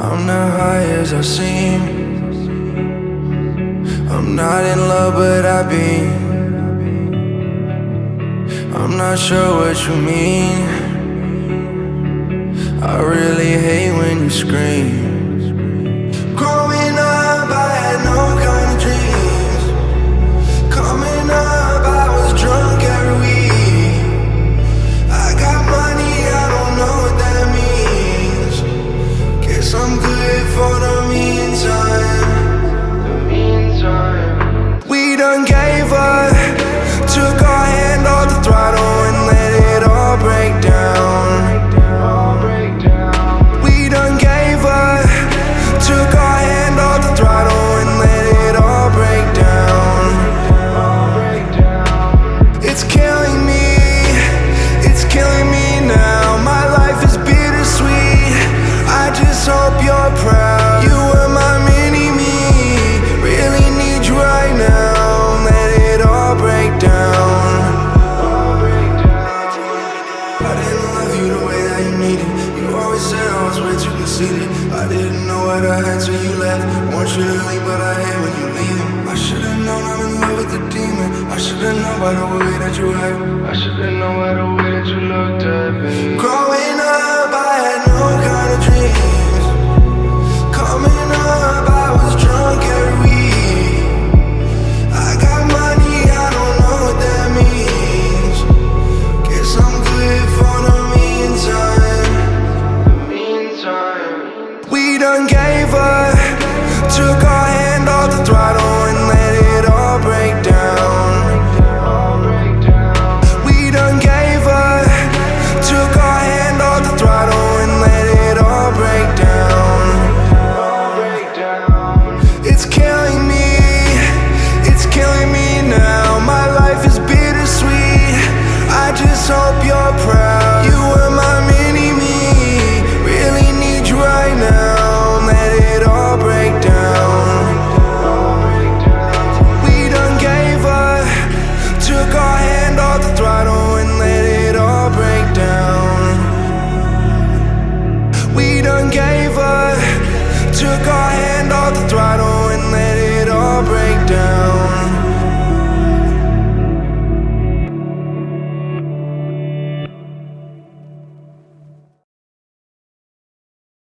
I'm not high as I seem. I'm not in love, but I've been. I'm not sure what you mean. I really hate when you scream. Growing up, I had no kind of dreams. Coming up, I was drunk every week. I got money, I don't know what that means. Guess I'm good for the meantime. We done gave up, took our hand off the throttle and let it all break down. We done gave up, took our hand off the throttle and let it all break down. It's killing me now. My life is bittersweet. I just hope you're proud. You were my mini-me, really need you right now. Let it all break down. I didn't love you the way that you needed. You always said I was way too conceited. I didn't know what I had till you left. Want you to leave, but I hate when you leave. I should've known I'm in love with the demon. I should've known by the way that you act. I should've known by the way that you looked at me. Growing